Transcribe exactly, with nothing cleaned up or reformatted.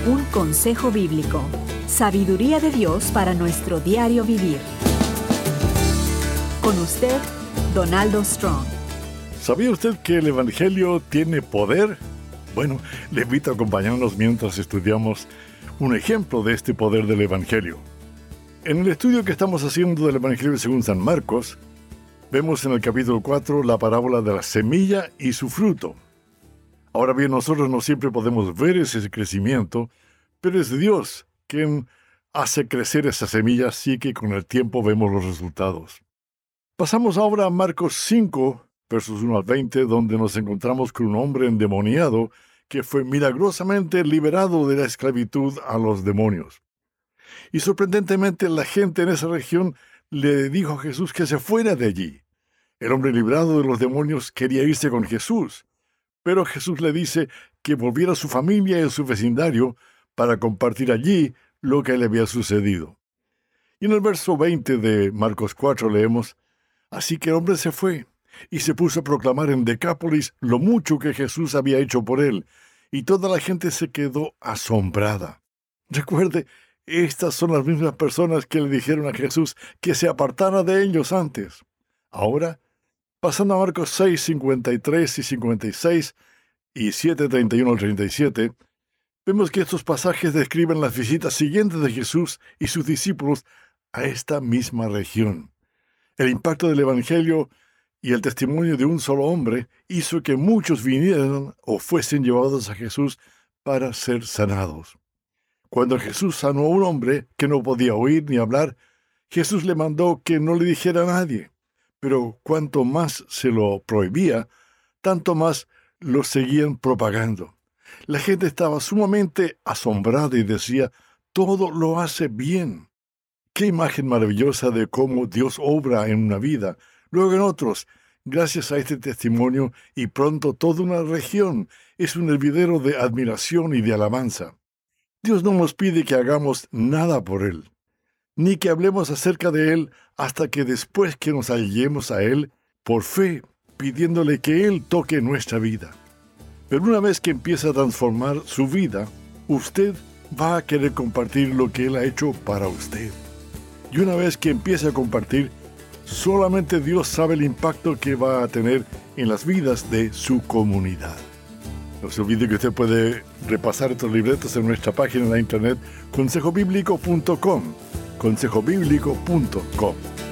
Un consejo bíblico. Sabiduría de Dios para nuestro diario vivir. Con usted, Donaldo Strong. ¿Sabía usted que el Evangelio tiene poder? Bueno, le invito a acompañarnos mientras estudiamos un ejemplo de este poder del Evangelio. En el estudio que estamos haciendo del Evangelio según San Marcos, vemos en el capítulo cuatro la parábola de la semilla y su fruto. Ahora bien, nosotros no siempre podemos ver ese crecimiento, pero es Dios quien hace crecer esa semilla, así que con el tiempo vemos los resultados. Pasamos ahora a Marcos cinco, versos uno al veinte, donde nos encontramos con un hombre endemoniado que fue milagrosamente liberado de la esclavitud a los demonios. Y sorprendentemente la gente en esa región le dijo a Jesús que se fuera de allí. El hombre librado de los demonios quería irse con Jesús, pero Jesús le dice que volviera a su familia y a su vecindario para compartir allí lo que le había sucedido. Y en el verso veinte de Marcos cuatro leemos: Así que el hombre se fue y se puso a proclamar en Decápolis lo mucho que Jesús había hecho por él, y toda la gente se quedó asombrada. Recuerde, estas son las mismas personas que le dijeron a Jesús que se apartara de ellos antes. Ahora, pasando a Marcos seis, cincuenta y tres y cincuenta y seis y siete, treinta y uno al treinta y siete, vemos que estos pasajes describen las visitas siguientes de Jesús y sus discípulos a esta misma región. El impacto del Evangelio y el testimonio de un solo hombre hizo que muchos vinieran o fuesen llevados a Jesús para ser sanados. Cuando Jesús sanó a un hombre que no podía oír ni hablar, Jesús le mandó que no le dijera a nadie. Pero cuanto más se lo prohibía, tanto más lo seguían propagando. La gente estaba sumamente asombrada y decía: todo lo hace bien. Qué imagen maravillosa de cómo Dios obra en una vida, luego en otros, gracias a este testimonio, y pronto toda una región es un hervidero de admiración y de alabanza. Dios no nos pide que hagamos nada por Él, ni que hablemos acerca de Él hasta que después que nos alleguemos a Él, por fe, pidiéndole que Él toque nuestra vida. Pero una vez que empieza a transformar su vida, usted va a querer compartir lo que Él ha hecho para usted. Y una vez que empiece a compartir, solamente Dios sabe el impacto que va a tener en las vidas de su comunidad. No se olvide que usted puede repasar estos libretos en nuestra página en la internet consejo bíblico punto com, consejo bíblico punto com.